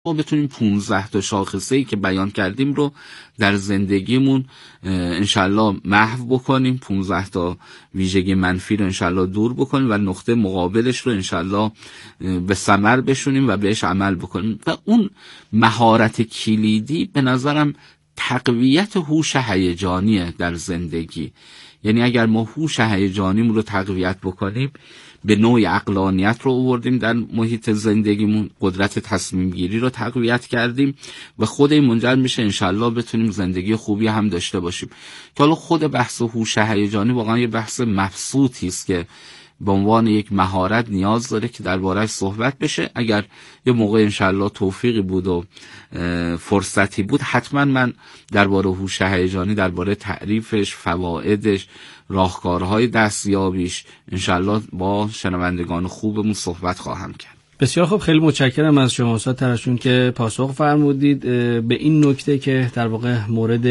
ما بتونیم 15 تا شاخصه‌ای که بیان کردیم رو در زندگیمون انشالله محو بکنیم، 15 تا ویژگی منفی رو انشالله دور بکنیم و نقطه مقابلش رو انشالله به ثمر بشونیم و بهش عمل بکنیم. و اون مهارت کلیدی به نظرم تقویت هوش هیجانیه در زندگی. یعنی اگر ما هوش هیجانیمون رو تقویت بکنیم، به نوعی عقلانیت رو آوردیم در محیط زندگیمون، قدرت تصمیم گیری رو تقویت کردیم و خود این منجر میشه انشالله بتونیم زندگی خوبی هم داشته باشیم. که حالا خود بحث هوش هیجانی واقعا یه بحث مبسوطی است که به عنوان یک مهارت نیاز داره که درباره‌اش صحبت بشه. اگر یه موقع انشالله توفیقی بود و فرصتی بود، حتما من درباره هوش هیجانی، درباره تعریفش، فوایدش، راهکارهای دستیابیش انشالله با شنوندگان خوبمون صحبت خواهم کرد. بسیار خوب، خیلی متشکرم از شما استاد ترشون که پاسخ فرمودید به این نکته که در واقع مورد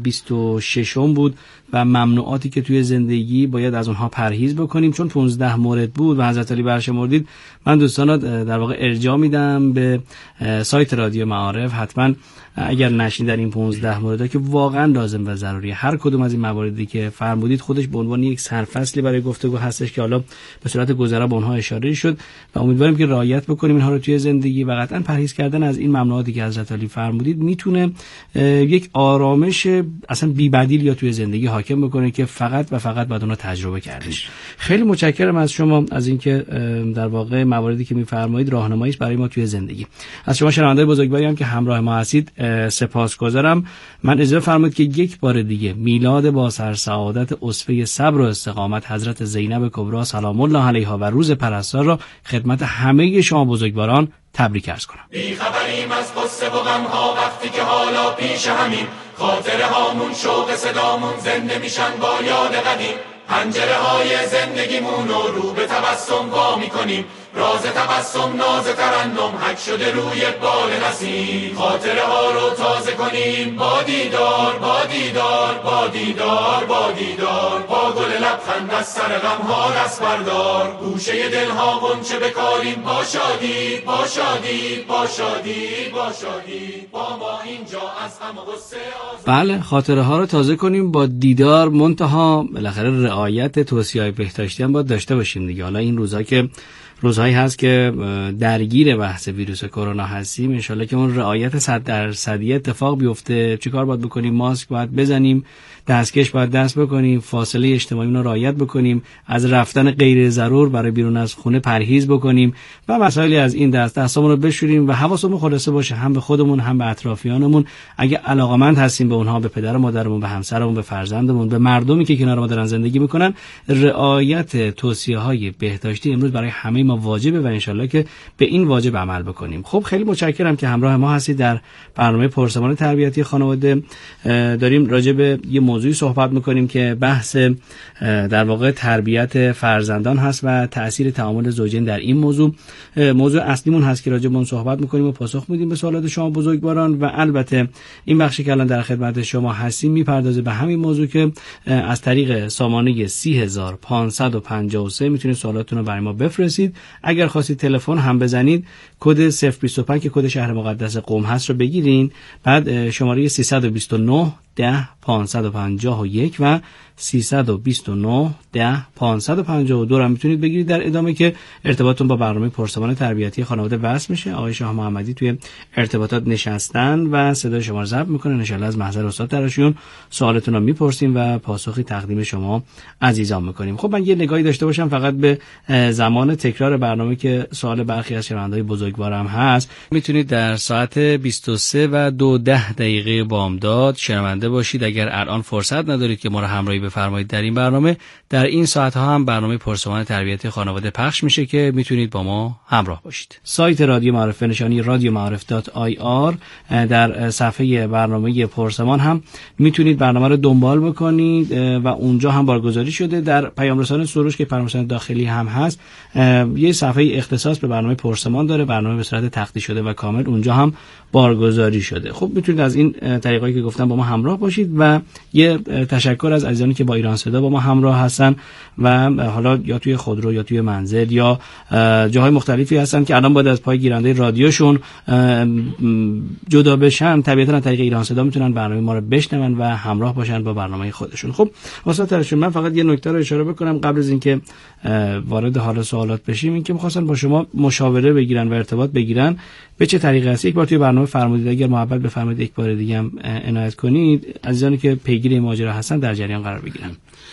26 بود و ممنوعاتی که توی زندگی باید از اونها پرهیز بکنیم. چون 15 مورد بود و حضرت علی برشمردید، من دوستان در واقع ارجاع میدم به سایت رادیو معارف. حتما اگر نشین در این 15 مورد که واقعا لازم و ضروریه، هر کدوم از این مواردی که فرمودید خودش به عنوان یک سرفصلی برای گفتگو هستش که حالا به صورت گذرا به اونها اشاره شد و امیدواریم که رعایت بکنیم اینها رو توی زندگی. و قطعا پرهیز کردن از این ممنوعاتی که حضرت علی فرمودید میتونه یک آرامش اصلا بی بدیل یا توی زندگی حاکم بکنه که فقط و فقط باید اونها تجربه کردش. خیلی متشکرم از شما از اینکه در واقع مواردی که میفرمایید راهنمایی برای ما توی زندگی. از شما شنوندگان بزرگواری هم که همراه ما هستید سپاسگزارم. من اجازه فرمایید که یک بار دیگه میلاد با سر سعادت اسوه صبر و استقامت حضرت زینب کبری سلام الله علیها و روز پرستار را خدمت همه شما بزرگواران تبریک عرض کنم. بی خبریم از قصه و غم‌ها وقتی که حالا پیش همین، خاطره هامون شوق صدامون زنده میشن با یاد قدیم. پنجره های زندگیمون رو به تبسم وا میکنیم، راز تبسم ناز ترنم حک شده روی بال نسیم. خاطره ها رو تازه کنیم با دیدار، با دیدار، با دیدار، با دیدار، با گل لبخند از سر غم ها دست بردار. گوشه دل ها غنچه بکاریم با شادی، با شادی، با شادی، با شادی، با ما اینجا از غم و غصه بله، خاطره ها رو تازه کنیم با دیدار. منتها بالاخره رعایت توصیه‌های بهداشتی هم باید داشته باشیم دیگه. حالا این روزها که روزهایی هست که درگیر بحث ویروس کرونا هستیم، ان شاءالله که اون رعایت 100% اتفاق بیفته. چیکار باید بکنیم؟ ماسک باید بزنیم، دستکش باید دست بکنیم، فاصله اجتماعی رو رعایت بکنیم، از رفتن غیر ضرور برای بیرون از خونه پرهیز بکنیم و مسائلی از این دستمون رو بشوریم و حواسمون خلاصه باشه هم به خودمون هم به اطرافیانمون. اگه علاقمند هستیم به اونها، به پدر و مادرمون، به همسرمون، به فرزندمون، به مردمی که کنار ما دارن زندگی میکنن، رعایت توصیه‌های بهداشتی امروز برای همه ما واجبه و انشالله که به این واجب عمل بکنیم. خب خیلی متشکرم که همراه ما هستید در برنامه پرسمان تربیتی خانواده. داریم راجع به یه موضوعی صحبت میکنیم که بحث در واقع تربیت فرزندان هست و تأثیر تعامل زوجین در این موضوع اصلیمون هست که راجع به اون صحبت میکنیم و پاسخ میدیم به سوالات شما بزرگواران. و البته این بخشی که الان در خدمت شما هستیم میپردازه به همین موضوع که از طریق سامانه 30553 میتونید سوالاتتون رو برای ما بفرستید. اگر خواستید تلفن هم بزنید، کد 025 که کد شهر مقدس قم هست رو بگیرین، بعد شماره 329 10 551 و 329 10 552 رو میتونید بگیرید. در ادامه که ارتباطتون با برنامه پرسمان تربیتی خانواده وصل میشه، آقای شاه محمدی توی ارتباطات نشستن و صدای شما رو ضبط میکنه. ان شاءالله از محضر استاد ترشون سوالتون رو میپرسیم و پاسخی تقدیم شما عزیزان میکنیم. خب من یه نگاهی داشته باشم فقط به زمان تکرار برنامه که سوال برخی از شنونده‌های بزرگوارم هست. میتونید در ساعت 23 و 2:10 بامداد شنونده باشید. اگر الان فرصت ندارید که ما رو همراهی بفرمایید در این برنامه، در این ساعت ها هم برنامه پرسمان تربیتی خانواده پخش میشه که میتونید با ما همراه باشید. سایت رادیو معارف نشانی radioma'arif.ir، در صفحه برنامه پرسمان هم میتونید برنامه رو دنبال بکنید و اونجا هم بارگذاری شده. در پیام رسان سروش که پیام رسان داخلی هم هست، یه صفحه اختصاص به برنامه پرسمان داره، برنامه به صورت تختی شده و کامل اونجا هم بارگذاری شده. خب میتونید از این طریقایی که گفتم با ما همراه همراه باشید و یه تشکر از عزیزانی که با ایران صدا با ما همراه هستن و حالا یا توی خودرو یا توی منزل یا جاهای مختلفی هستن که الان باید از پای گیرنده رادیوشون جدا بشن، طبیعتا از طریق ایران صدا میتونن برنامه ما رو بشنون و همراه باشن با برنامه خودشون. خب استاد ترشون، من فقط یه نکته رو اشاره بکنم قبل از اینکه وارد حال سوالات بشیم، این که می‌خواستن با شما مشاوره بگیرن و ارتباط بگیرن به چه طریقی است. یک بار توی برنامه فرمودید، اگر محبت بفرمایید یک بار دیگه هم عنایت کنید، عزیزانی که پیگیر این ماجرا هستن در جریان قرار بگیرن.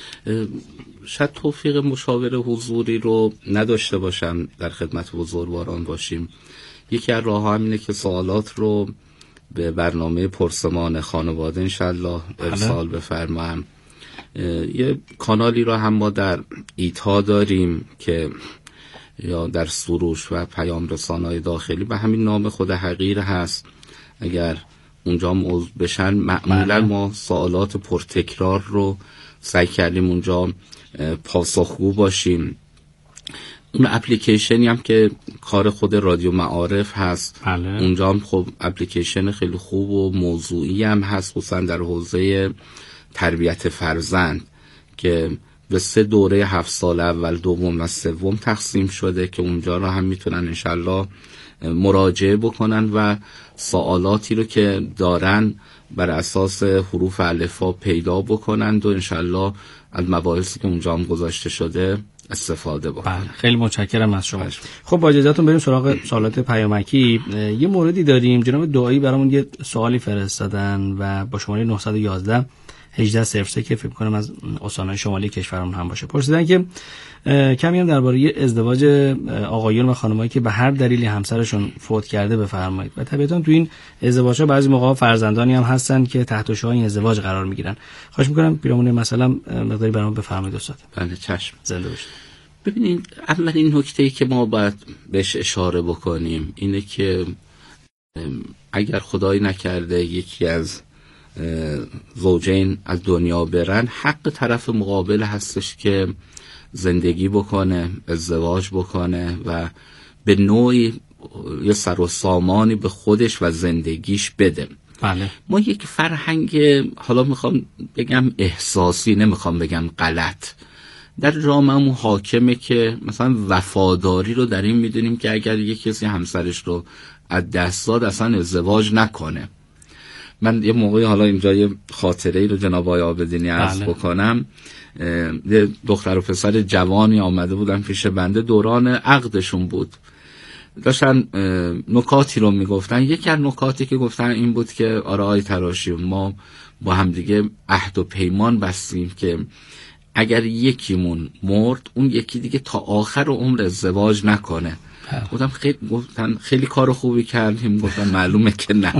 شاید توفیق مشاوره حضوری رو نداشته باشم در خدمت بزرگواران باشیم. یکی از راه‌ها همینه که سوالات رو به برنامه پرسمان خانواده انشالله ارسال بفرماییم. یه کانالی رو هم ما در ایتا داریم که یا در سروش و پیام رسانه‌های داخلی به همین نام خود حقیر هست. اگر اونجا عضو بشن معمولا ما سوالات پرتکرار رو سعی کردیم اونجا پاسخگو باشیم. اون اپلیکیشنی هم که کار خود رادیو معارف هست، اونجا هم خب اپلیکیشن خیلی خوب و موضوعی هم هست، خصوصا در حوزه تربیت فرزند که به 3 دوره 7 سال اول، دوم و سوم تقسیم شده که اونجا رو هم میتونن انشالله مراجعه بکنن و سوالاتی رو که دارن بر اساس حروف الفبا پیدا بکنن و انشالله از مباحثی که اونجا هم گذاشته شده استفاده بکنن. خیلی متشکرم از شما. خب با اجازهتون بریم سراغ سوالات پیامکی. یه موردی داریم، جناب دعایی برامون یه سوالی فرستادن و با شماره 911 1803 که فکر کنم از استان‌های شمالی کشورمون هم باشه. پرسیدن که کمی هم درباره ازدواج آقایون و خانمایی که به هر دلیلی همسرشون فوت کرده بفرمایید. و طبیعتاً تو این ازدواج‌ها بعضی موقع فرزندانی هم هستن که تحت شعاع این ازدواج قرار میگیرن. خواهش می‌کنم پیرامون مثلا مقداری برام بفرمایید استاد. بله چشم. زنده باشید. ببینید، اولین نکته‌ای که ما باید بهش اشاره بکنیم اینه که اگر خدایی نکرده یکی از زوجین از دنیا برن، حق طرف مقابل هستش که زندگی بکنه، ازدواج بکنه و به نوعی یه سر و سامانی به خودش و زندگیش بده. بله. ما یک فرهنگ، حالا میخوام بگم احساسی، نمیخوام بگم غلط، در جامعه‌مون حاکمه که مثلا وفاداری رو در این میدونیم که اگر یک کسی همسرش رو از دست داد اصلا ازدواج نکنه. من یه موقعی حالا اینجا یه خاطره‌ای رو جناب آقای عابدینی عرض بکنم. یه دختر و پسر جوانی آمده بودن پیش بنده، دوران عقدشون بود، داشتن نکاتی رو میگفتن. یکی از نکاتی که گفتن این بود که آره آقای تراشی، ما با همدیگه عهد و پیمان بستیم که اگر یکیمون مرد اون یکی دیگه تا آخر عمر ازدواج نکنه. گفتن خیلی کار خوبی کردیم. گفتن معلومه که نه.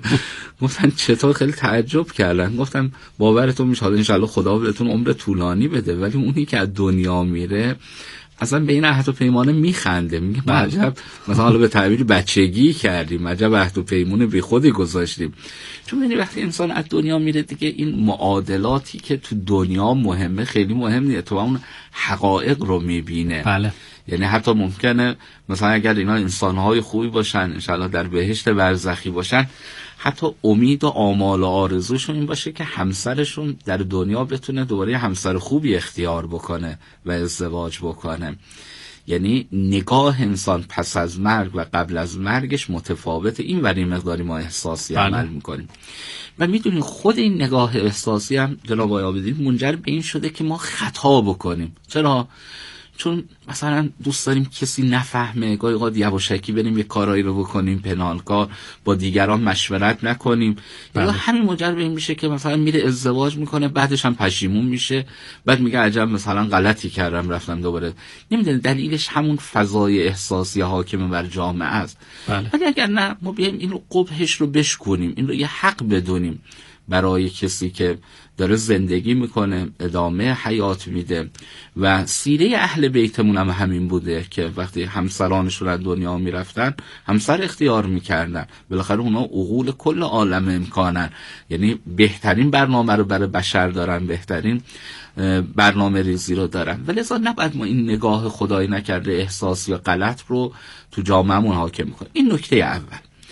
گفتن چطور؟ خیلی تعجب کردن. گفتم باورتون میشه، حالا انشالله خدا بهتون عمر طولانی بده، ولی اونی که از دنیا میره اصلا به این عهد و پیمانه میخنده، میگه عجب مثلا حالا به تعبیر بچگی کردیم، عجب عهد و پیمون بی خودی گذاشتیم. چون ببینید وقتی انسان از دنیا میره دیگه این معادلاتی که تو دنیا مهمه خیلی مهم نیست، تو اون حقایق رو میبینه. بله. یعنی حتی ممکنه مثلا اگر اینا انسانهای خوبی باشن، انشالله در بهشت برزخی باشن، حتی امید و آمال و آرزوشون این باشه که همسرشون در دنیا بتونه دوباره همسر خوبی اختیار بکنه و ازدواج بکنه. یعنی نگاه انسان پس از مرگ و قبل از مرگش متفاوته. این ولی مقداری ما احساسی عمل میکنیم و میدونیم خود این نگاه احساسی هم جناب آقای عابدین منجر به این شده که ما خطا بکنیم. چرا؟ چون مثلا دوست داریم کسی نفهمه، گاهی اوقات یواشکی بریم یه کارایی رو بکنیم پنهانکار، با دیگران مشورت نکنیم. یا همین منجر به این میشه که مثلا میره ازدواج میکنه، بعدش هم پشیمون میشه، بعد میگه عجب مثلا غلطی کردم رفتم دوباره. نمیدونه دلیلش همون فضای احساسی حاکم بر جامعه است. ولی اگر نه، ما بیایم این رو قبحش رو بشکنیم، این رو یه حق بدونیم برای کسی که داره زندگی میکنه، ادامه حیات میده. و سیره اهل بیتمون هم همین بوده که وقتی همسرانشون از دنیا میرفتن همسر اختیار میکردن. بالاخره اونا عقول کل عالم امکانن، یعنی بهترین برنامه رو برای بشر دارن، بهترین برنامه ریزی رو دارن. ولذا نباید ما این نگاه خدایی نکرده احساسی و غلط رو تو جامعهمون حاکم میکنه. این نکته اول.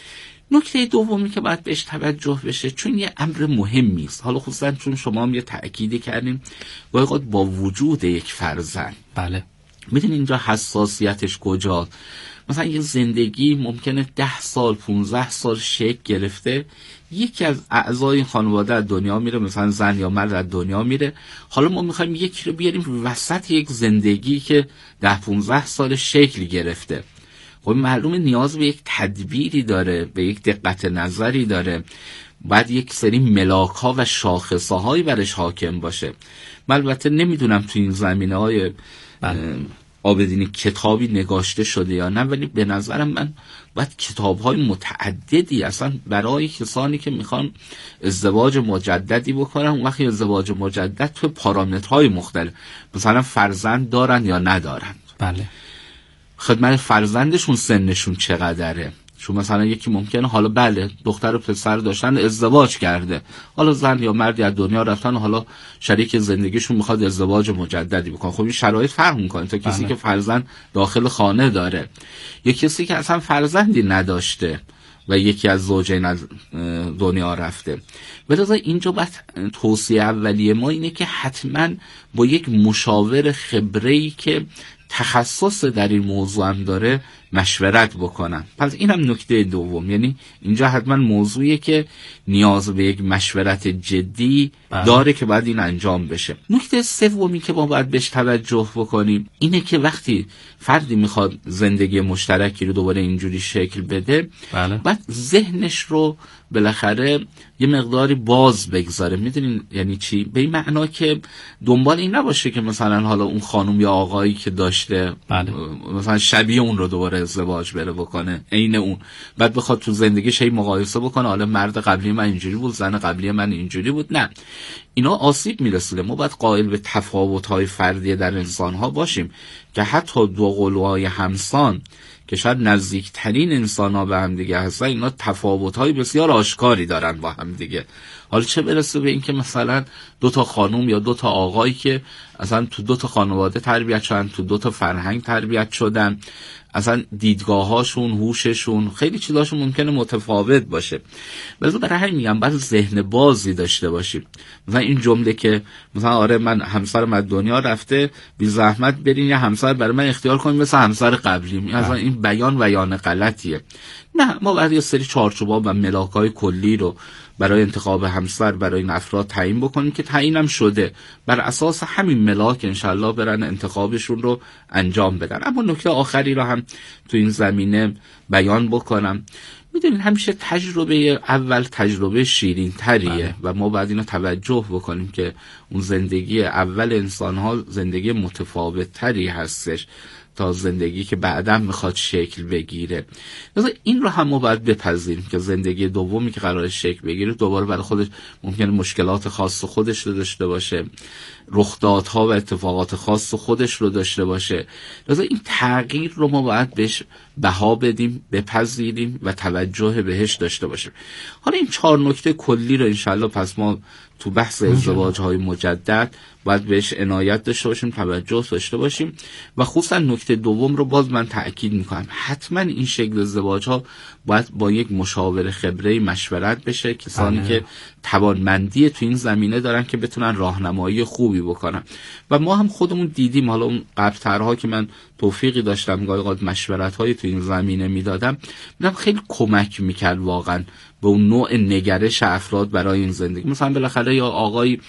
نکته دومی که باید بهش توجه بشه، چون یه امر مهمی است، حالا خصوصا چون شما هم یه تأکید کردیم گاهی با وجود یک فرزند، بله میدونی اینجا حساسیتش کجاست؟ مثلا یه زندگی ممکنه 10 سال 15 سال شکل گرفته، یکی از اعضای خانواده از دنیا میره، مثلا زن یا مرد از دنیا میره، حالا ما میخوایم یکی رو بیاریم وسط یک زندگی که 10-15 سال شکل گرفته. خب معلومه نیاز به یک تدبیری داره، به یک دقت نظری داره، باید یک سری ملاک ها و شاخصه هایی برش حاکم باشه. من البته نمیدونم تو این زمینه های عابدینی کتابی نگاشته شده یا نه، ولی به نظرم من باید کتاب‌های متعددی اصلا برای کسانی که میخوان ازدواج مجددی بکنن، اون وقتی ازدواج مجدد تو پارامترهای مختلف، مثلا فرزند دارن یا ندارن، بله خدمت فرزندشون سنشون چقدره، چون مثلا یکی ممکنه حالا بله دختر و پسر داشتن ازدواج کرده، حالا زن یا مردی از دنیا رفتن، حالا شریک زندگیشون میخواد ازدواج مجددی بکنه، خب این شرایط فرق میکنه تا کسی که فرزند داخل خانه داره یا کسی که اصلا فرزندی نداشته و یکی از زوجین از دنیا رفته. بلذا اینجا باید توصیه اولیه ما اینه که حتما با یک مشاور خبره‌ای که تخصص در این موضوع هم داره مشورت بکنن. پس اینم نکته دوم، یعنی اینجا حتما موضوعیه که نیاز به یک مشورت جدی داره که باید این انجام بشه. نکته سومی که ما باید بهش توجه بکنیم اینه که وقتی فردی میخواد زندگی مشترکی رو دوباره اینجوری شکل بده، باید ذهنش رو بالاخره یه مقداری باز بگذاره. میدونین یعنی چی؟ به این معنا که دنبال این نباشه که مثلا حالا اون خانم یا آقایی که داشته مثلا شبیه اون رو دوباره ازدواج بره بکنه، عین اون، بعد بخواد تو زندگیش هی مقایسه بکنه، حالا مرد قبلی من اینجوری بود، زن قبلی من اینجوری بود. نه، اینا آسیب میرسونه. ما باید قائل به تفاوت‌های فردی در انسان‌ها باشیم که حتی دو قلوهای همسان که شاید نزدیکترین انسان‌ها به هم دیگه هستن، اینا تفاوت‌های بسیار آشکاری دارن با هم دیگه. حالا چه برسه به این که مثلا 2 تا خانم یا 2 تا آقایی که اصلا تو 2 تا خانواده تربیت شدن، تو 2 تا فرهنگ تربیت شدن، اصلا دیدگاه‌هاشون، هوششون، خیلی چیزاشون ممکنه متفاوت باشه. ولی برای همین میگم باید ذهن بازی داشته باشیم. مثلا این جمله که مثلا آره من همسرم از دنیا رفته، بی زحمت برین یه همسر برای من اختیار کنین مثل همسر قبلیم، مثلا این بیان غلطیه. نه، ما باید یه سری چارچوب‌ها و ملاک‌های کلی رو برای انتخاب همسر برای این افراد تعیین بکنیم که تعیینم شده، بر اساس همین ملاک انشالله برن انتخابشون رو انجام بدن. اما نکته آخری رو هم تو این زمینه بیان بکنم. میدونین همیشه تجربه اول تجربه شیرین تریه و ما باید اینو توجه بکنیم که اون زندگی اول انسان‌ها زندگی متفاوت تری هستش تا زندگی که بعداً میخواد شکل بگیره. مثلا این رو هم ما باید بپذیریم که زندگی دومی که قرار شکل بگیره دوباره برای خودش ممکنه مشکلات خاص خودش رو داشته باشه، رخدادها و اتفاقات خاص خودش رو داشته باشه. لذا این تغییر رو ما باید بهش بها بدیم، بپذیریم و توجه بهش داشته باشیم. حالا این 4 نکته کلی رو انشالله پس ما تو بحث ازدواج‌های مجدد باید بهش عنایت داشته باشیم، توجه داشته باشیم و خصوصا نکته دوم رو باز من تأکید میکنم، حتما این شکل ازدواج‌ها باید با یک مشاور خبره مشورت بشه، کسانی که توانمندی تو این زمینه دارن که بتونن راهنمایی خوبی بکنن. و ما هم خودمون دیدیم، حالا اون قبل‌ترها که من توفیقی داشتم گاهی اوقات مشورت‌های تو این زمینه میدادم، میدم خیلی کمک میکرد واقعا به اون نوع نگرش افراد برای این زندگی. مثلا بالاخره یا آقایی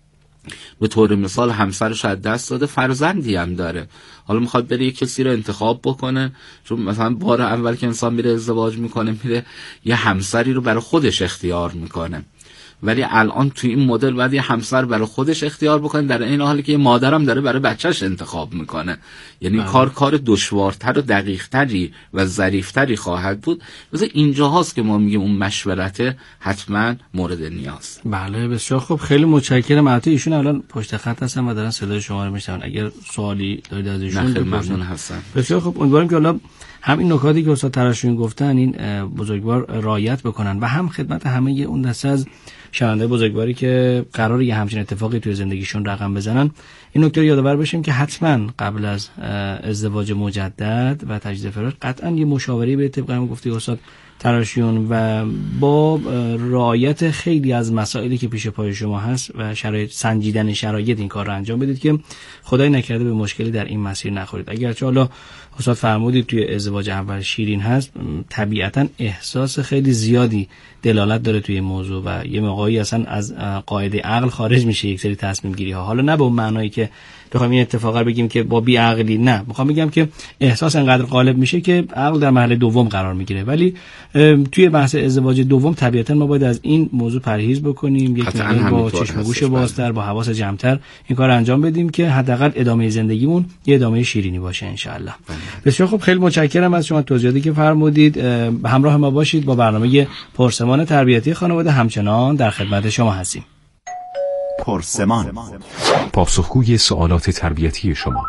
به طور مثال همسرش از دست داده، فرزندی هم داره، حالا میخواد بره یک کسی رو انتخاب بکنه، چون مثلا بار اول که انسان میره ازدواج میکنه میره یه همسری رو برای خودش اختیار میکنه، ولی الان تو این مدل باید یه همسر برای خودش اختیار بکنه، در این حالی که یه مادرم داره برای بچهش انتخاب میکنه. یعنی کار دشوارتر و دقیقتری و ظریفتری خواهد بود. مثلا اینجا هاست که ما میگیم اون مشورت حتما مورد نیاز. بله بسیار خوب، خیلی متشکرم. البته ایشون الان پشت خط هستن و دارن صدای شما رو میشنون، اگر سوالی دارید از ایشون ممنون هستم. بسیار خوب، امیدوارم که حالا همین نکاتی که استاد تراشیون گفتن این بزرگوار رعایت بکنن و هم خدمت همه اون دسته از شنونده بزرگواری که قراره یه همچین اتفاقی توی زندگیشون رقم بزنن، این نکته رو یادآور بشیم که حتما قبل از ازدواج مجدد و تجدید فراش قطعا یه مشاوره به طبق هم گفتی استاد تراشیون و با رعایت خیلی از مسائلی که پیش پای شما هست و شرایط سنجیدن شرایط این کار رو انجام بدید که خدای نکرده به مشکلی در این مسیر نخورید. اگرچه حالا استاد فرمودید توی ازدواج اول شیرین هست، طبیعتا احساس خیلی زیادی دلالت داره توی این موضوع و یه موقعی اصلا از قاعده عقل خارج میشه یک سری تصمیم گیری ها. حالا نه به اون معنایی که بخوایم این اتفاقا بگیم که با بی عقلی، نه، میخوام بگم که احساس انقدر غالب میشه که عقل در مرحله دوم قرار میگیره. ولی توی بحث ازدواج دوم طبیعتا ما باید از این موضوع پرهیز بکنیم، یک مقدار با چشم و گوش بازتر، با حواس جمع‌تر این کار انجام بدیم که حداقل ادامه زندگیمون یه ادامه شیرینی باشه ان شاء الله. بسیار خوب، خیلی متشکرم از شما توضیحاتی که فرمودید. همراه ما باشید با برنامه پرسمان تربیتی خانواده، همچنان در خدمت شما هستیم. پرسمان، پاسخگوی سوالات تربیتی شما.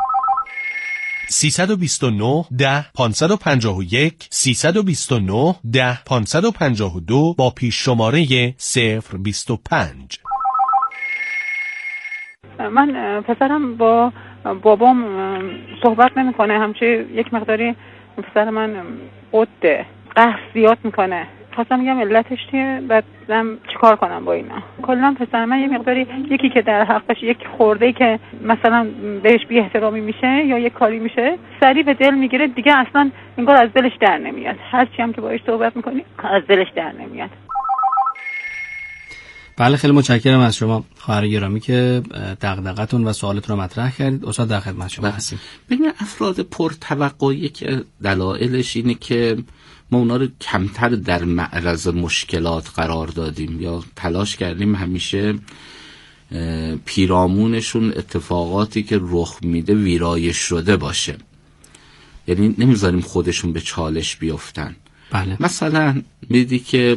329 10 551 329 10 552 با پیش شماره 025. من پسرم با بابام صحبت نمیکنه، همچه یک مقداری پسر من قهر زیاد میکنه. خواستم بگم علتش چیه، بعدم چیکار کنم با اینا. کلا پسر من یه مقداری یکی که در حقش یک خورده که مثلا بهش بی احترامی میشه یا یک کاری میشه سریع به دل میگیره، دیگه اصلا انگار از دلش در نمیاد. هرچی هم که باهاش صحبت میکنی از دلش در نمیاد. بله، خیلی متشکرم از شما خواهر گرامی که دغدغه‌تون و سوالتون رو مطرح کردید. استاد در خدمت شما هستیم. ببین، افراد پرتوقعی که دلایلش اینه که ما اونا رو کمتر در معرض مشکلات قرار دادیم یا تلاش کردیم همیشه پیرامونشون اتفاقاتی که رخ میده ویرایش شده باشه، یعنی نمیذاریم خودشون به چالش بیفتن. بله. مثلا میدی که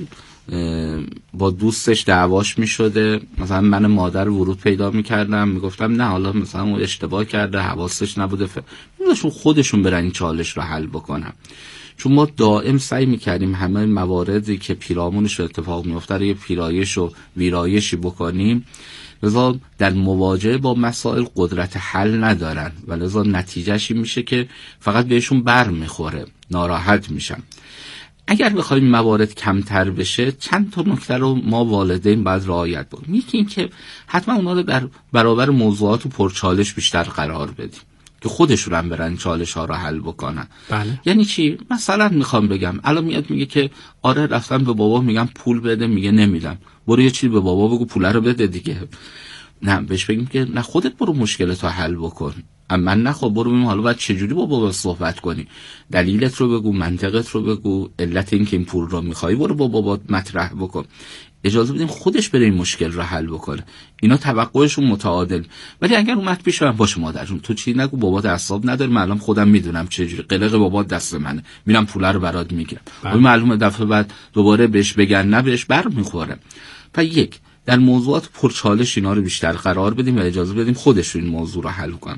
با دوستش دعواش میشده، مثلا من مادر ورود پیدا میکردم میگفتم نه حالا مثلا اون اشتباه کرده، حواسش نبوده، میذاشون خودشون برن این چالش رو حل بکنن. چون ما دائم سعی میکردیم همه مواردی که پیرامونش اتفاق میفته رو یه پیرایش و ویرایشی بکنیم، لذا در مواجهه با مسائل قدرت حل ندارن و لذا نتیجهش این میشه که فقط بهشون بر میخوره، ناراحت میشن. اگر بخوایم موارد کمتر بشه چند تا نکته رو ما والدین باید رعایت بکنیم. یکی این که حتما اونا رو در برابر موضوعات و پرچالش بیشتر قرار بدیم که خودشون هم برن چالش ها رو حل بکنن. بله. یعنی چی؟ مثلا میخوام بگم الان میاد میگه که آره رفتم به بابا میگم پول بده، میگه نمیدم. برو یه چیزی به بابا بگو پول رو بده دیگه. نه، بهش بگیم که نه خودت برو مشکلتو حل بکن. من نه، خب برو ببین حالا باید چجوری با بابا صحبت کنی، دلیلت رو بگو، منطقت رو بگو، علت این که این پول رو میخوای برو با بابا مطرح بکن. اجازه بدیم خودش بره این مشکل رو حل بکنه. اینا توقعشون متعادل. ولی اگر اومد پیش من باشه مادر جون تو چی نگو، بابات اعصاب نداره، من الان خودم میدونم چجوری، قلق بابات دست منه، میرم پول رو برات میگیرم. اون معلومه دفعه بعد دوباره بهش بگن نه، بهش برمیخوره. پس یک، در موضوعات پرچالش اینا رو بیشتر قرار بدیم و اجازه بدیم خودشون این موضوع رو حل کنن.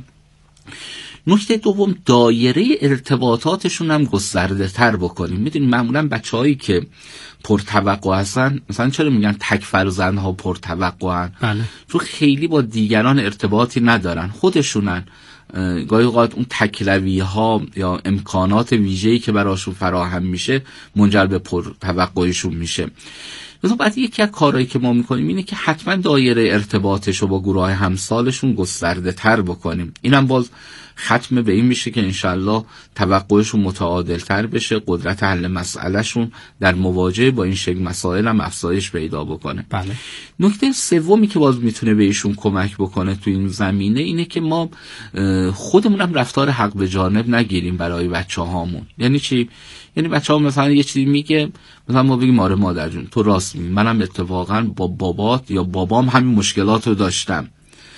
نکته دوم، دایره ارتباطاتشون هم گسترده تر بکنیم. میدونید معمولا بچه‌هایی که پرتوقع هستن، مثلا چرا میگن تک فرزندها پرتوقعن؟ بله. چون خیلی با دیگران ارتباطی ندارن، خودشونن. گاهی اوقات اون تکروی ها یا امکانات ویژه‌ای که براشون فراهم میشه منجر به پرتوقعیشون میشه. مثلا بعد یکی از کارهایی که ما میکنیم اینه که حتما دایره ارتباطش رو با گروه همسالشون گسترده تر بکنیم. اینم باز ختم به این میشه که انشالله توقعشون متعادل تر بشه، قدرت حل مسئلهشون در مواجهه با این شکل مسائل هم افزایش پیدا بکنه. بله. نکته سومی که باز میتونه بهشون کمک بکنه تو این زمینه اینه که ما خودمون هم رفتار حق به جانب نگیریم برای بچه‌هامون. یعنی چی؟ یعنی بچه‌ها مثلا یه چیزی میگه، مثلا ما بگیم آره مادر جون تو راست میگی، منم اتفاقا با بابات یا بابام همین مشکلات رو داشتم،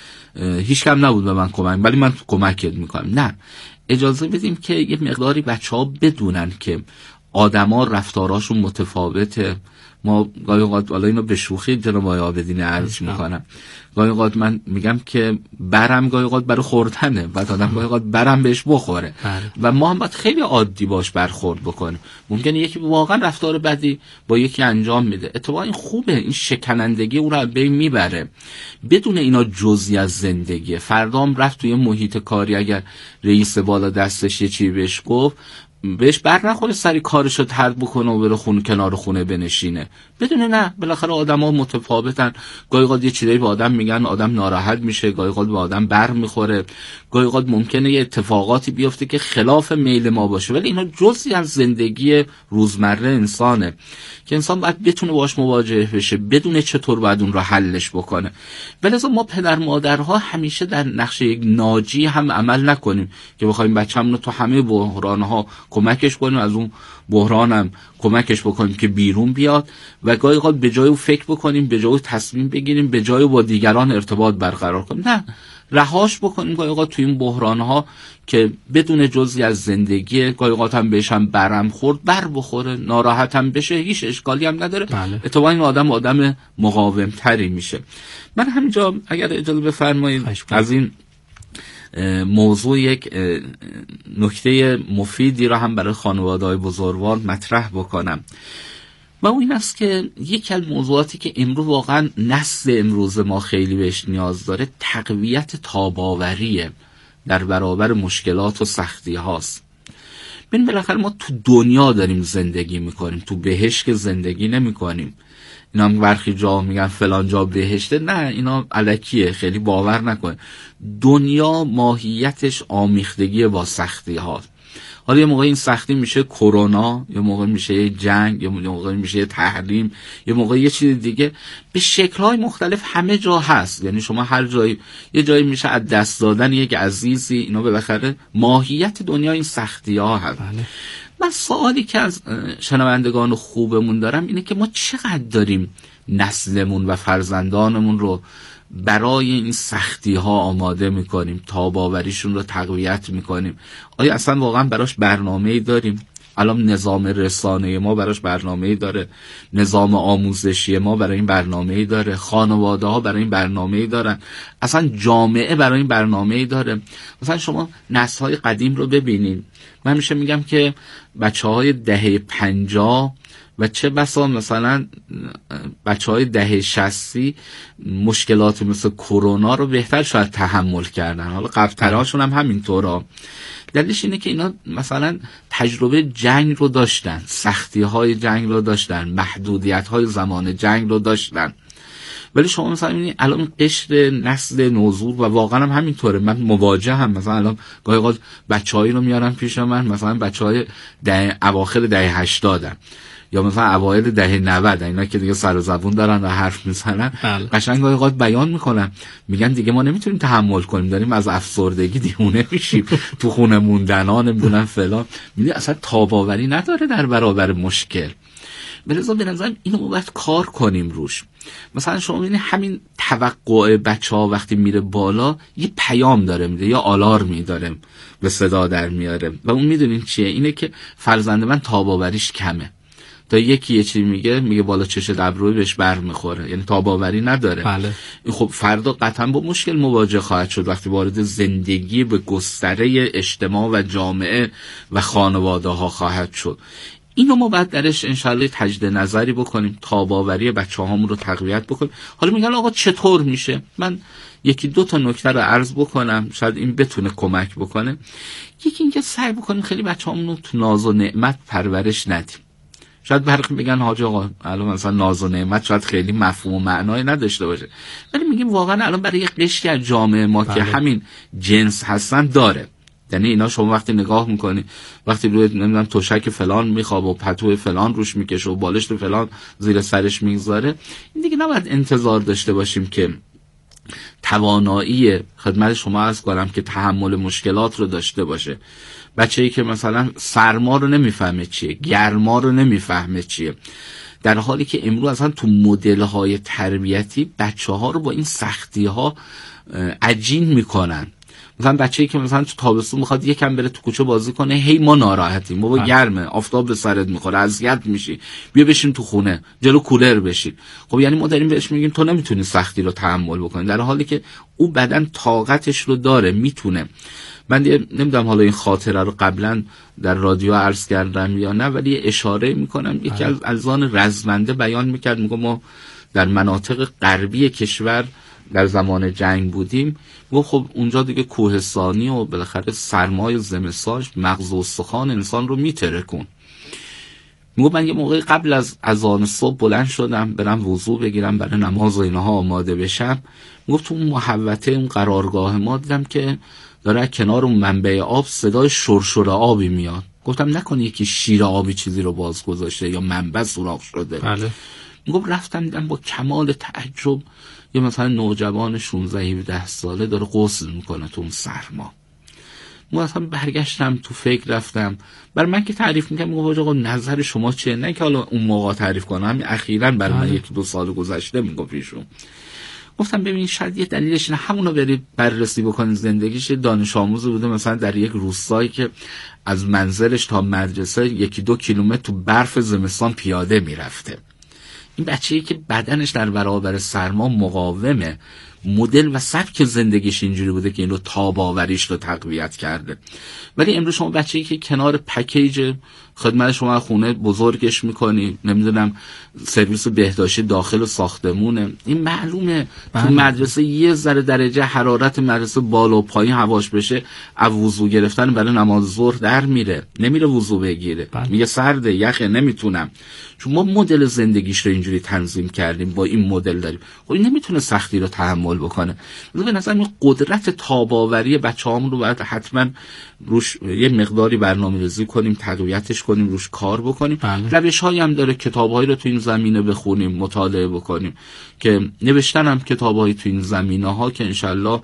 هیچ کم نبود به من کمک، ولی من کمکت میکنم. نه، اجازه بدیم که یه مقداری بچه‌ها بدونن که آدما رفتاراشون متفاوته. ما گاهی اوقات والا اینو به شوخی جناب آقای عابدین عرض میکنم، گاهی اوقات من میگم که برم گاهی اوقات برای خوردنه، بعد آدم گاهی اوقات برم بهش بخوره و ما هم باید خیلی عادی باش برخورد بکنیم. ممکنه یکی واقعا رفتار بدی با یکی انجام میده، اتفاقا این خوبه، این شکنندگی اون رو از بین میبره، بدون اینا جزئی از زندگی. فردام رفت توی محیط کاری، اگر رئیس بالا دستش یه چیزی بهش گفت، بهش بر نخوره سری کارشو ترک بکنه و بره خونه کنار خونه بنشینه، بدونه نه بالاخره آدما متفاوتن. گاهی اوقات یه چیزایی به آدم میگن آدم ناراحت میشه، گاهی اوقات به آدم بر میخوره، گاهی اوقات ممکنه یه اتفاقاتی بیفته که خلاف میل ما باشه، ولی اینا جزئی از زندگی روزمره انسانه که انسان باید بتونه باهاش مواجه بشه، بدونه چطور باید اون رو حلش بکنه. ولذا ما پدر مادرها همیشه در نقش یک ناجی هم عمل نکنیم که بخوایم بچه‌مون رو تو همه بحران‌ها کمکش کنیم، از اون بحران هم کمکش بکنیم که بیرون بیاد و گاهی اوقات به جای او فکر بکنیم، به جای او تصمیم بگیریم، به جای با دیگران ارتباط برقرار کنیم. نه، رهاش بکنیم گاهی اوقات تو این بحران‌ها که بدون جزئی از زندگی، گاهی اوقات هم بهش هم برم خورد، بر بخوره، ناراحت هم بشه، هیچ اشکالی هم نداره. اتفاقا این آدم مقاوم‌تری میشه. من همینجا اگر اجازه بفرمایید از این موضوع یک نکته مفیدی را هم برای خانواده‌های بزرگوار مطرح بکنم و اون این است که یکی از موضوعاتی که امروز واقعا نسل امروز ما خیلی بهش نیاز داره تقویت تاب‌آوریه در برابر مشکلات و سختی هاست. ببین بالاخره ما تو دنیا داریم زندگی میکنیم، تو بهشت که زندگی نمیکنیم. اینا هم برخی جا میگن فلان جا بهشته، نه اینا الکیه، خیلی باور نکنه. دنیا ماهیتش آمیختگی با سختی هاست. حالا یه موقع این سختی میشه کرونا، یه موقع میشه یه جنگ، یه موقع میشه یه تحریم، یه موقع یه چیز دیگه، به شکل‌های مختلف همه جا هست. یعنی شما هر جایی یه جایی میشه از دست دادن یک عزیزی، اینا بالاخره ماهیت دنیا این سختی‌ها هست. من سوالی که از شنوندگان خوبمون دارم اینه که ما چقدر داریم نسلمون و فرزندانمون رو برای این سختی ها آماده میکنیم، تاب‌آوریشون رو تقویت میکنیم. آیا اصلا واقعا براش برنامه‌ای داریم؟ الان نظام رسانه ما براش برنامه‌ای داره، نظام آموزشی ما برای این برنامه‌ای داره، خانواده ها برای این برنامه‌ای دارن، اصلا جامعه برای این برنامه‌ای داره. مثلا شما نسل‌های قدیم رو ببینید، من همیشه میگم که بچه‌های دهه 50 و چه بسا مثلا بچه‌های دهه 60 مشکلات مثل کرونا رو بهتر شاید تحمل کردن. حالا قبل‌ترهاشون هم همینطورا. دلیلش اینه که اینا مثلا تجربه جنگ رو داشتن، سختی‌های جنگ رو داشتن، محدودیت‌های زمان جنگ رو داشتن. ولی شما مثلا می‌بینید الان قشر نسل نوزور و واقعا هم همینطوره، من مواجه هم مثلا الان گاهی اوقات بچه‌هایی رو میارن پیش من، مثلا بچه‌های اواخر دهه 80 یا مثلا اوایل دهه 90، اینا که دیگه سر و زبون دارن و حرف میزنن، قشنگ گاهی اوقات بیان میکنن، میگن دیگه ما نمیتونیم تحمل کنیم، داریم از افسردگی دیوونه میشیم، تو خونه موندنا نمیدونن فلان. میگه اصلا تاب‌آوری نداره در برابر مشکل. بلذا به نظرم اینو ما باید کار کنیم روش. مثلا شما ببینید همین توقع بچه‌ها وقتی میره بالا یه پیام داره میده، یا آلارمی داره به صدا در میاره و اون میدونین چیه؟ اینه که فرزند من تاب‌آوریش کمه. تا یکی یه چیزی میگه بالا چش ابروی بهش بر میخوره، یعنی تاب‌آوری نداره. بله. خب فردا قطعا با مشکل مواجه خواهد شد وقتی وارد زندگی به گستره اجتماع و جامعه و خانواده ها خواهد شد. اینو ما بعد درش انشالله تجدید نظری بکنیم، تاب‌آوری بچه‌هامون رو تقویت بکنیم. حالا میگن آقا چطور میشه؟ من یکی دو تا نکته رو عرض بکنم، شاید این بتونه کمک بکنه. یکی اینکه سعی بکنیم خیلی بچه‌هامون رو تو ناز و نعمت پرورش ندیم. شاید برخی بگن حاج آقا الان مثلا ناز و نعمت شاید خیلی مفهوم و معنایی نداشته باشه، ولی میگیم واقعا الان برای یک قشری از جامعه ما که همین جنس هستن داره. یعنی اینا شما وقتی نگاه میکنی، وقتی روی نمیدونم تشک فلان میخوابه و پتو فلان روش میکشه و بالشت فلان زیر سرش میگذاره، این دیگه نباید انتظار داشته باشیم که توانایی خدمت شما عرض کنم که تحمل مشکلات رو داشته باشه. بچه‌ای که مثلا سرما رو نمیفهمه چیه، گرما رو نمیفهمه چیه، در حالی که امروز اصلا تو مدل‌های تربیتی بچه‌ها رو با این سختی‌ها عجین میکنن. مثلا بچه‌ای که مثلا تو تابستون میخواد یکم بره تو کوچه بازی کنه، هی ما ناراحتیم، بابا گرمه، آفتاب به سرت میخوره، اذیت میشی، بیا بشین تو خونه جلو کولر بشین. خب یعنی ما داریم بهش میگیم تو نمیتونی سختی رو تحمل بکنی، در حالی که او بدن طاقتش رو داره، میتونه. من نمیدونم حالا این خاطره رو قبلا در رادیو عرض کردم یا نه، ولی اشاره میکنم یکی از اذان رزمنده بیان میکرد، میگه ما در مناطق غربی کشور در زمان جنگ بودیم، گفت خب اونجا دیگه کوهستانی و بالاخره سرمای زمستانش مغز و استخوان انسان رو میترکون. میگفت من یه موقع قبل از اذان صبح بلند شدم برم وضو بگیرم برای نماز و اینها آماده بشم، میگفت تو اون محوطه اون قرارگاه ما دیدم که داره کنار اون منبع آب صدای شرشر آبی میاد. گفتم نکنه یکی شیر آبی چیزی رو باز گذاشته یا منبع سوراخ شده. بله. میگفت رفتم دیدم با کمال تعجب یه مثلا نوجوان 16-17 ساله داره غسل میکنه تو اون سرما. مثلا برگشتم تو فکر رفتم، برای من که تعریف میکنم میگفت آقا نظر شما چیه؟ نه که حالا اون موقع تعریف کنم، همین اخیراً برای من 1-2 سال گذشته میگفت ایشون. گفتم ببین شاید یه دلیلش اینه همونو برید بررسی بکنید زندگیش. دانش آموزی بوده مثلا در یک روستایی که از منزلش تا مدرسه 1-2 کیلومتر تو برف زمستان پیاده میرفته. این بچه‌ای که بدنش در برابر سرما مقاومه، مدل و سبک زندگیش اینجوری بوده که این رو تاب‌آوریش رو تقویت کرده. ولی امروز شما بچه‌ای که کنار پکیج خدمت شما خونه بزرگش میکنی، نمیدونم سرویس بهداشتی داخل ساختمونه، این معلومه تو مدرسه یه ذره درجه حرارت مدرسه بالا و پایین هواش بشه، از وضو گرفتن برای نماز ظهر در میره، نمیره وضو بگیره، میگه سرده یخه نمیتونم. چون ما مدل زندگیش رو اینجوری تنظیم کردیم، با این مدل داریم، خب این نمیتونه سختی رو تحمل بکنه. به نظر من قدرت تاب‌آوری بچه‌هامون رو باید حتما روش یه مقداری برنامه‌ریزی کنیم، تقویتش کنیم، روش کار بکنیم. روش‌هایی هم داره، کتاب‌هایی رو تو این زمینه بخونیم، مطالعه بکنیم که نوشتن هم کتاب‌هایی تو این زمینه‌ها که انشالله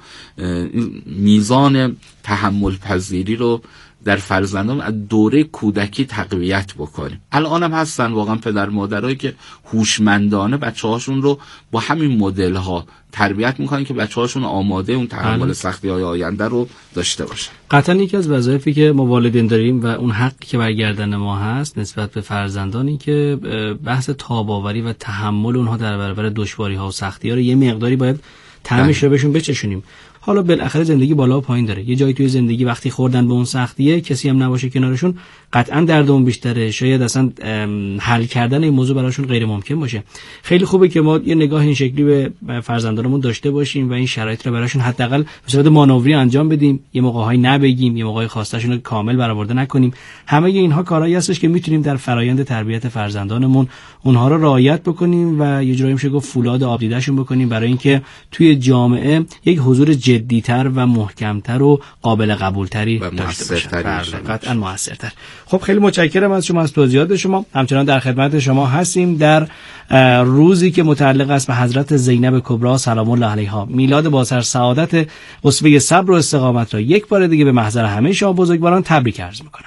میزان تحمل پذیری رو در فرزندان از دوره کودکی تقویت بکنیم. الان هم هستن واقعا پدر مادرایی که هوشمندانه بچه‌هاشون رو با همین مدل‌ها تربیت میکنن که بچه‌هاشون آماده اون تحمل سختی‌های آینده رو داشته باشن. قطعا یکی از وظایفی که ما والدین داریم و اون حقی که برگردن ما هست نسبت به فرزندانی که بحث تاب‌آوری و تحمل اونها در برابر دشواری‌ها و سختی‌ها رو یه مقداری باید طعمش رو بهشون بچشونیم. حالا بالاخره زندگی بالا و پایین داره. یه جایی توی زندگی وقتی خوردن به اون سختیه، کسی هم نباشه کنارشون، قطعا دردمون بیشتره، شاید اصلا حل کردن این موضوع براشون غیر ممکن باشه. خیلی خوبه که ما یه نگاه این شکلی به فرزندانمون داشته باشیم و این شرایط رو براشون حداقل به صورت مانوری انجام بدیم، یه موقع‌های نبگیم، یه موقع‌های خواستشون رو کامل برآورده نکنیم. همه اینها کارهایی هستش که میتونیم در فرایند تربیت فرزندانمون اونها رو رعایت بکنیم و یه جورایی میشه گفت فولاد آب دیده‌شون بکنیم برای اینکه توی جامعه یک حضور جدی‌تر و محکم‌تر و قابل قبول‌تری داشته باشن. قطعاً موثرتر. خب خیلی متشکرم از شما، از توضیحات شما. همچنان در خدمت شما هستیم در روزی که متعلق است به حضرت زینب کبری سلام الله علیها. میلاد با سر سعادت، اسوه صبر و استقامت را یک بار دیگه به محضر همه شما بزرگواران تبریک عرض می‌کنم.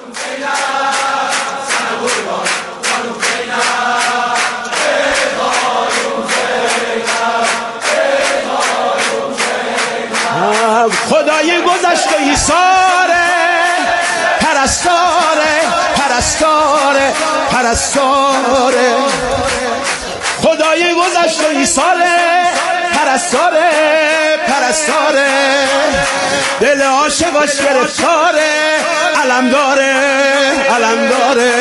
خدای گذشت و ایثاره، پرستاره پرستاره پرستاره، خدای گذشت و ایثاره، پرستاره پرستاره، دل عاشقاش گرفتاره، علم داره علم داره،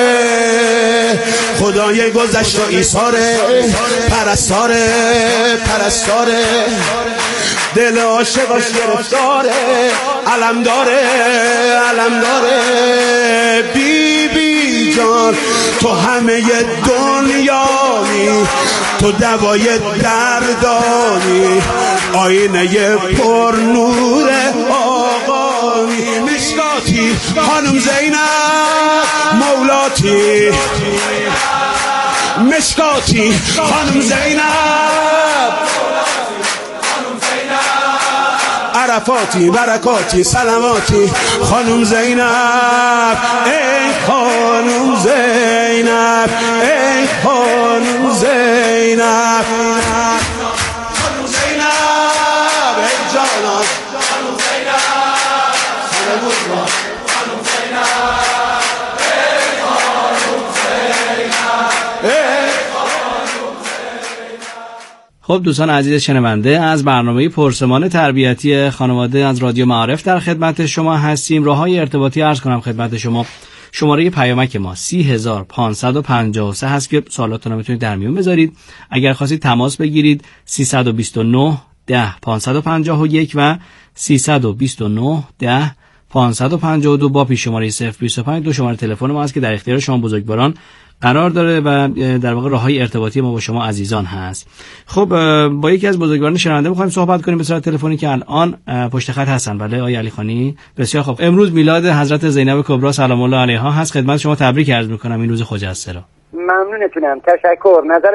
خدای گذشت و ایثاره، پرستاره پرستاره، دل عاشقاش گرفتاره، علم داره علم داره. بی بی جان تو همه دنیایی، تو دوای دردانی، آینه پر نور آقایی، مشکاتی خانم زینب مولاتی، مشکاتی خانم زینب عرفاتی، برکاتی، سلاماتی، خانم زینب ای خانم زینب ای خانم زینب، خانم زینب ای جانان، خانم زینب خانم زینب ای خانم زینب ای. خب دوستان عزیز شنونده، از برنامه پرسمان تربیتی خانواده از رادیو معارف در خدمت شما هستیم. راههای ارتباطی عرض کنم خدمت شما شماره پیامک ما 30553 هست که سوالاتتون رو میتونید در میون بذارید. اگر خواستید تماس بگیرید 329 10 551 و 329 10 552 با پیش شماره 025 دو شماره تلفن ما هست که در اختیار شما بزرگواران قرار داره و در واقع راههای ارتباطی ما با شما عزیزان هست. خب با یکی از بزرگواران شنونده می‌خوایم صحبت کنیم به صورت تلفنی که الان پشت خط هستن. بله آقای علیخانی، بسیار خوب. امروز میلاد حضرت زینب کبری سلام الله علیها هست. خدمت شما تبریک عرض می‌کنم این روز خجسته را. ممنونتونم، تشکر. نظر